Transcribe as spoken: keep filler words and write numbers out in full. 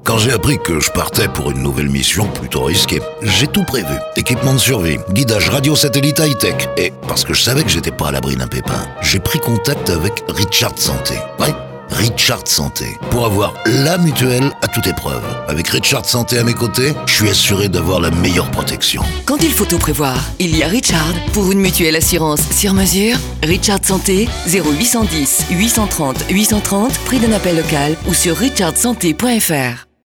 Quand j'ai appris que je partais pour une nouvelle mission plutôt risquée, j'ai tout prévu. Équipement de survie, guidage radio satellite high-tech. Et parce que je savais que j'étais pas à l'abri d'un pépin, j'ai pris contact avec Richard Santé. Ouais, Richard Santé. Pour avoir la mutuelle à toute épreuve. Avec Richard Santé à mes côtés, je suis assuré d'avoir la meilleure protection. Quand il faut tout prévoir, il y a Richard. Pour une mutuelle assurance sur mesure, Richard Santé, zéro huit cent dix, huit cent trente, huit cent trente, prix d'un appel local ou sur richard santé point f r.